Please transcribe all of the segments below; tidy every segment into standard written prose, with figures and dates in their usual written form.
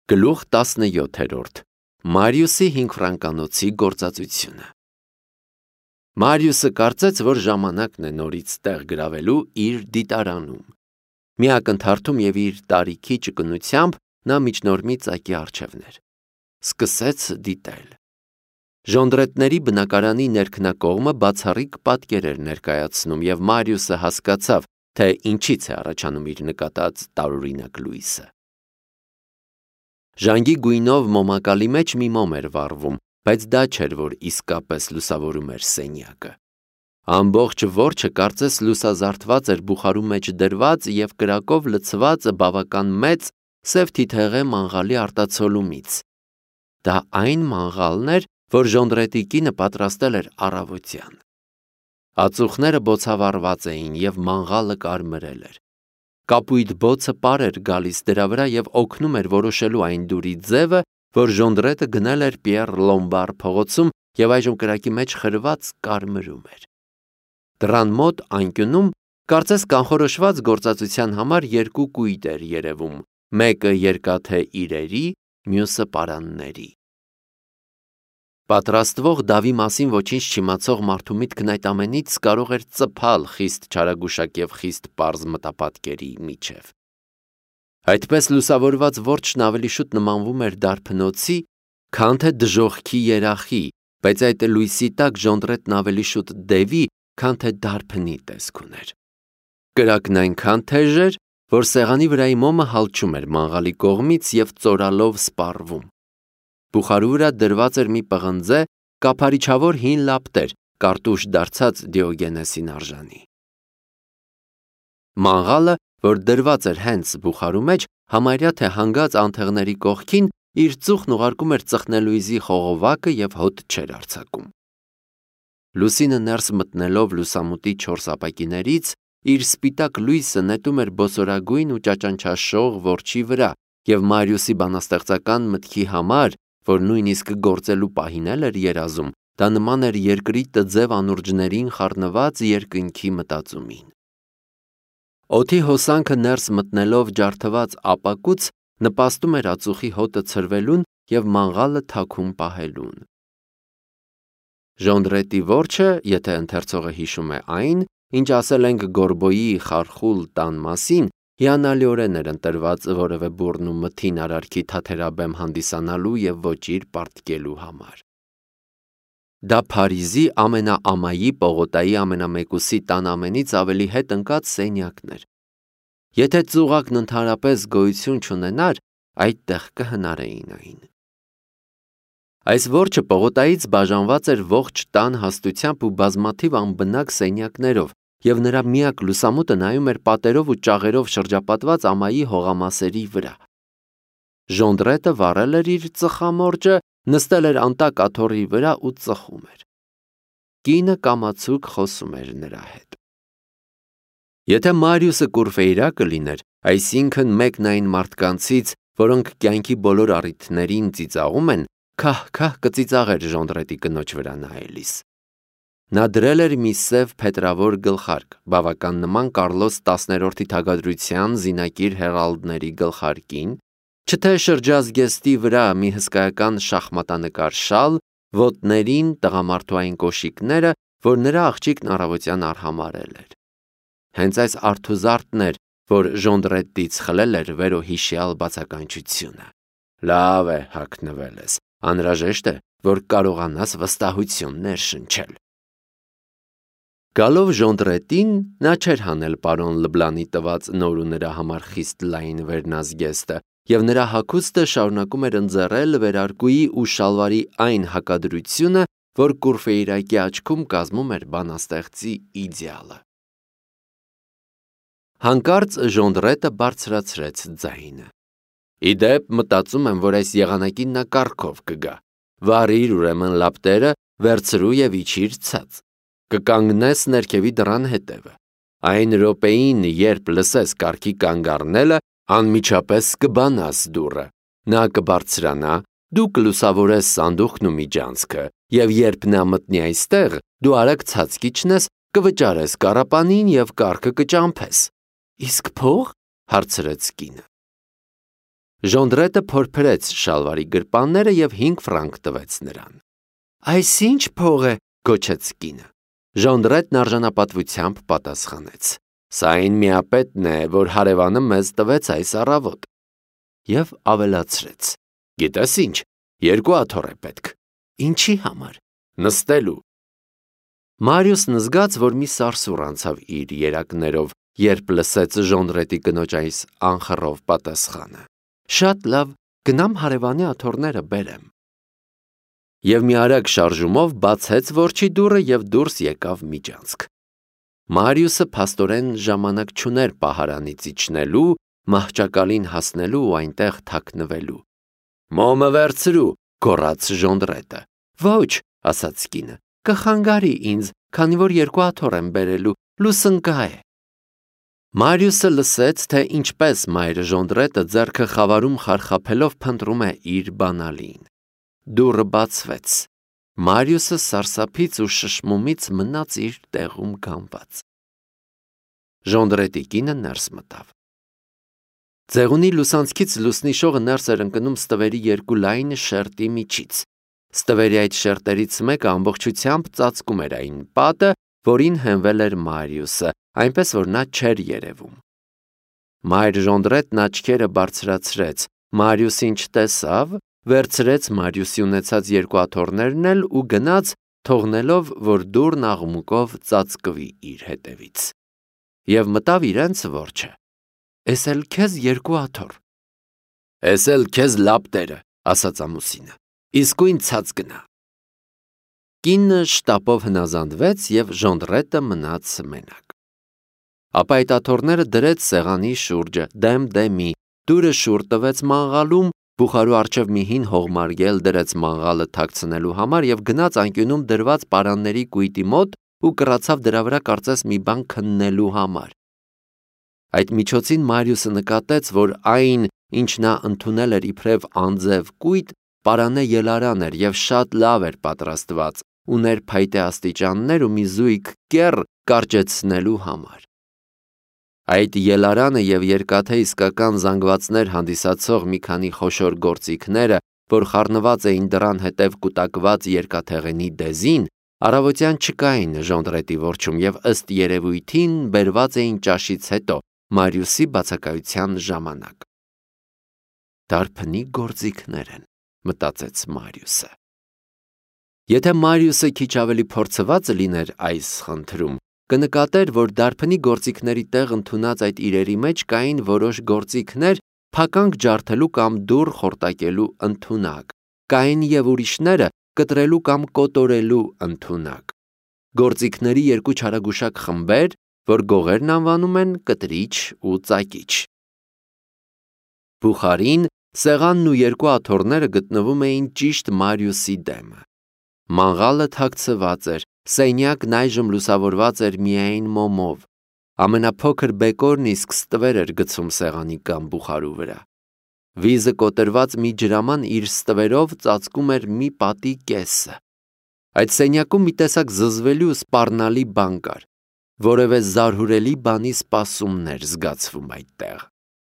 Գլուխ 17 Մարիուսի 5 ֆրանկանոցի գործածությունը Մարիուսը կարծեց, որ ժամանակն է նորից տեղ գրավելու իր դիտարանում։ Մի ակնթարթում և իր տարիքի ճկունությամբ նա միջնորմի ծակի առջևն էր։ Սկսեց դիտել։ Ժոնդրետների բնակարանի ներքնակողմը բացառիկ պատկեր էր ներկայացնում և Մարիուսը հասկացավ, թե ինչից է առաջանում իր նկատած տարօրինակ լույսը։ Ժանգի գույնով մոմակալի մեջ մի մոմ էր վառվում, բայց դա չէր, որ իսկապես լուսավորում էր սենյակը։ Ամբողջ որջը կարծես լուսազարդված էր բուխարու մեջ դրված և կրակով լցված բավական մեծ սև թիթեղե մանղալի արտացոլումից։ Դա այն մանղալն էր, որ Ժոնդրետի կինը պատրաստել էր առավոտյան։ Ածուխները բոցավառված էին և մանղալը կարմրել էր։ Կապույտ բոցը պար էր գալիս դրա վրա և օգնում էր որոշելու այն դուրի ձևը, որ Ժոնդրետը գնել էր Պիեռ Լոմբար փողոցում և այժմ կրակի մեջ խրված կարմրում էր։ Դռան մոտ անկյունում կարծես կանխորոշված գործածության համար երկու կույտ էր երևում, մեկը երկաթե իրերի, մյուսը պարանների։ Պատրաստվող դավի մասին ոչինչ չիմացող մարդու միտքն այդ ամենից կարող էր ծփալ խիստ չարագուշակ և խիստ պարզ մտապատկերի միջև։ Այդպես լուսավորված որջն ավելի շուտ նմանվում էր դարբնոցի, քան թե դժոխքի երախի, բայց այդ լույսի տակ Ժոնդրետն ավելի շուտ դևի, քան թե դարբնի տեսք ուներ։ Կրակն այնքան թեժ էր, որ սեղանի վրայի մոմը հալչում էր մանղալի կողմից և ծորալով սպառվում։ Բուխարու վրա դրված էր մի պղնձե, կափարիչավոր հին լապտեր, կարտուշ դարձած Դիոգենեսին արժանի։ Մանղալը, որ դրված էր հենց բուխարու մեջ, համարյա թե հանգած անթեղների կողքին, իր ծուխն ուղարկում էր ծխնելույզի խողովակը և հոտ չէր արձակում։ Լուսինը ներս մտնելով լուսամուտի 4 ապակիներից, իր սպիտակ լույսը նետում էր բոսորագույն ու ճաճանչաշող որջի վրա, և Մարիուսի բանաստեղծական մտքի համար, որ նույնիսկ գործելու պահին էլ էր երազում, դա նման էր երկրի տձև անուրջներին խառնված երկնքի մտածումին։ Օդի հոսանքը ներս մտնելով ջարդված ապակուց նպաստում էր ածուխի հոտը ցրվելուն և մանղալը թաքում պահելուն։ Ժոնդրետի որջը, եթե ընթերցողը հիշում է այն, ինչ ասել ենք Գորբոյի խարխուլ տան մասին, հիանալիորեն էր ընտրված որևէ բուռն ու մթին արարքի թաթերաբեմ հանդիսանալու և ոճիր պարտկելու համար։ Դա Փարիզի ամենաամայի պողոտայի ամենամեկուսի տան ամենից ավելի հետ ընկած սենյակն էր։ Եթե ծուղակն ընդհանրապես գոյություն չունենար, այդտեղ կհնարեին այն։ Այս որջը պողոտայից բաժանված էր ողջ տան հաստությամբ ու բազմաթիվ անբնակ սենյակներով, և նրա միակ լուսամուտը նայում էր պատերով ու ճաղերով շրջապատված ամայի հողամասերի վրա։ Ժոնդրետը վառել էր իր ծխամորճը, նստել էր անտակ աթոռի վրա ու ծխում էր։ Կինը կամացուկ խոսում էր նրա հետ։ Եթե Մարիուսը Կուրֆեյրակը լիներ, այսինքն մեկն այն մարդկանցից, որոնք կյանքի բոլոր առիթներին ծիծաղում են, քահ-քահ կծիծաղեր Ժոնդրետի կնոջ վրա նայելիս։ Նա դրել էր մի սև փետրավոր գլխարկ, բավական նման Կարլոս 10-րդի թագադրության զինակիր հերալդների գլխարկին, չթե շրջազգեստի վրա մի հսկայական շախմատանկար շալ, ոտներին տղամարդու այն կոշիկները, որ նրա աղջիկն առավոտյան արհամարհել էր։ Հենց այս արթուզարդն էր, որ Ժոնդրետից խլել էր վերոհիշյալ բացականչությունը։ Լավ է հագնվել ես, անհրաժեշտ է, որ կարողանաս վստահություն ներշնչել։ Գալով Ժոնդրետին, նա չէր հանել պարոն Լբլանի տված նոր ու նրա համար խիստ լայն վերնազգեստը, և նրա հագուստը շարունակում էր ընձեռել վերարկուի ու շալվարի այն հակադրությունը, որ Կուրֆեյրակի աչքում կազմում էր բանաստեղծի իդեալը։ Հանկարծ Ժոնդրետը բարձրացրեց ձայնը։ Ի դեպ, մտածում եմ, որ այս եղանակին նա կառքով կգա։ Վառիր ուրեմն լապտերը, վերցրու և իջիր ցած։ Կկանգնես ներքևի դռան հետևը։ Այն րոպեին, երբ լսես կառքի կանգ առնելը, անմիջապես կբանաս դուռը։ Նա կբարձրանա, դու կլուսավորես սանդուղքն ու միջանցքը, և երբ նա մտնի այստեղ, դու արագ ցած կիջնես, կվճարես կառապանին և կառքը կճամփես։ Իսկ փո՞ղ, հարցրեց կինը։ Ժոնդրետը փորփրեց շալվարի գրպանները եւ 5 ֆրանկ տվեց նրան։ Այս ինչ փող է, գոչեց կինը։ Ժոնդրետն արժանապատվությամբ պատասխանեց. Սա այն միապետն է, որ հարևանը մեզ տվեց այս առավոտ։ Եվ ավելացրեց. Գիտես ինչ, 2 աթոռ է պետք։ Ինչի համար։ Նստելու։ Մարիուսն զգաց, որ մի սարսուռ անցավ իր երակներով, երբ լսեց Ժոնդրետի կնոջ այս անխռով պատասխանը։ Շատ լավ, գնամ հարևանի աթոռները բերեմ։ Եվ մի արագ շարժումով բացեց որջի դուռը եւ դուրս եկավ միջանցք։ Մարիուսը փաստորեն ժամանակ չուներ պահարանից իջնելու, մահճակալին հասնելու ու այնտեղ թաքնվելու։ Մոմը վերցրու, գոռաց Ժոնդրետը։ Ոչ, ասաց կինը, կխանգարի ինձ, քանի որ 2 աթոռ եմ բերելու, լուսնկա է։ Մարիուսը լսեց, թե ինչպես մայրը Ժոնդրետը ձեռքը խավարում խարխափելով փնտրում է իր բանալին։ Դուռը բացվեց։ Մարիուսը սարսափից ու շշմումից մնաց իր տեղում կանգնած։ Ժոնդրետի կինը ներս մտավ։ Ձեղունի լուսանցքից լուսնի շողը ներս էր ընկնում ստվերի 2 լայն շերտի միջից։ Ստվերի այդ շերտերից մեկը ամբողջությամբ ծածկում էր այն պատը, որին հենվել էր Մարիուսը, այնպես որ նա չէր երևում։ Մայր Ժոնդրետն աչքերը բարձրացրեց, Մարիուսին չտեսավ, վերցրեց Մարիուսի ունեցած 2 աթոռներն էլ ու գնաց, թողնելով, որ դուռն աղմուկով ծածկվի իր հետևից։ Եվ մտավ իրենց որջը։ Էս էլ քեզ 2 աթոռ։ Էս էլ քեզ լապտերը, ասաց ամուսինը։ Իսկույն ցած գնա։ Կինը շտապով հնազանդվեց եւ Ժոնդրետը մնաց մենակ։ Ապա այդ աթոռները դրեց սեղանի շուրջը, դեմ դեմի, դուրը շուռ տվեց մանգալում, բուխարու առջև մի հին հողմարգել դրեց մանգալը թաքցնելու համար եւ գնաց անկյունում դրված պարանների կույտի մոտ ու կռացավ դրա վրա կարծես մի բան քննելու համար։ Այդ միջոցին Մարիուսը նկատեց, որ այն, ինչ նա ընդունել էր իբրև անձև կույտ, պարանե ելարան էր եւ շատ լավ էր պատրաստված, ուներ փայտե աստիճաններ ու մի զույգ կեռ կարճեցնելու համար։ Այդ ելարանը եւ երկաթե իսկական զանգվածներ հանդիսացող մի քանի խոշոր գործիքները, որ խառնված էին դռան հետև կուտակված երկաթեղենի դեզին, առավոտյան չկային Ժոնդրետի որջում եւ ըստ երևույթին բերված էին ճաշից հետո, Մարիուսի բացակայության ժամանակ։ Դարբնի գործիքներ են, մտածեց Մարիուսը։ Եթե Մարիուսը քիչ ավելի փորձված լիներ այս խնդրում, կնկատեր, որ դարբնի գործիքների տեղ ընդունած այդ իրերի մեջ կային որոշ գործիքներ փականք ջարդելու կամ դուռ խորտակելու ընդունակ, կային եւ ուրիշները կտրելու կամ կոտորելու ընդունակ։ Գործիքների 2 չարագուշակ խմբեր, որ գողերն անվանում են կտրիչ ու ծակիչ։ Բուխարին, սեղանն ու 2 աթոռները գտնվում էին ճիշտ Մարիուսի դեմը։ Մանգալը թաքցված էր, սենյակն այժմ լուսավորված էր միայն մոմով։ Ամենափոքր բեկորն իսկ ստվեր էր գցում սեղանի կամ բուխարու վրա։ Վիզը կոտրված մի ջրաման իր ստվերով ծածկում էր մի պատի կեսը։ Այդ սենյակում մի տեսակ զզվելի ու սպառնալի բան կար, որևէ զարհուրելի բանի սպասումն էր զգացվում այդտեղ։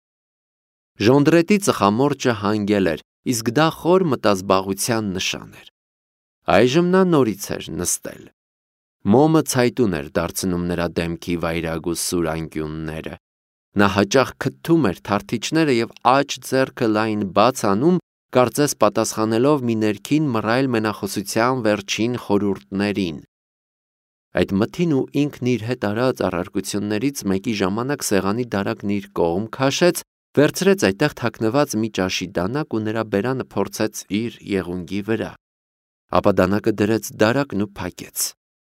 Ժոնդրետի ծխամորճը հանգել էր, իսկ դա խոր մտազբաղության նշան էր։ Այժմ նա նորից էր նստել։ Մոմը ցայտուն էր դարձնում նրա դեմքի վայրագ ու սուր անկյունները։ Նա հաճախ քթում էր թարթիչները եւ աջ ձեռքը լայն բաց անում, կարծես պատասխանելով մի ներքին մռայլ մենախոսության վերջին խորհուրդներին։ Այդ մթին ու ինքն իր հետ արած առարկություններից մեկի ժամանակ սեղանի դարակն իր կողմ քաշեց, վերցրեց այդտեղ թաքնված մի ճաշի դանակ ու նրա բերանը փորձեց իր եղունգի վրա։ Ապա դանակը դրեց դարակն ու փակեց։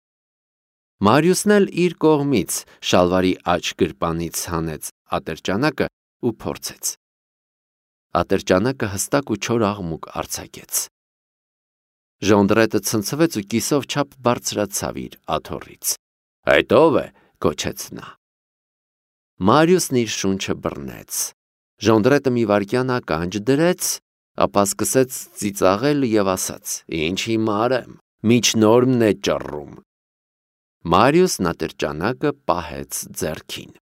Մարիուսն էլ իր կողմից շալվարի աջ գրպանից հանեց ատրճանակը ու փորձեց։ Ատրճանակը հստակ ու չոր աղմուկ արձակեց։ Ժոնդրետը ցնցվեց ու կիսով չափ բարձրացավ իր աթոռից։ Այդ ո՞վ է, գոչեց նա։ Մարիուսն իր շունչը բռնեց։ Ժոնդրետը մի վայրկյան ականջ դրեց, ապա սկսեց ծիծաղել եւ ասաց. Ինչ հիմար եմ, միջնորմն է ճռռում։ Մարիուսն ատրճանակը պահեց ձեռքին։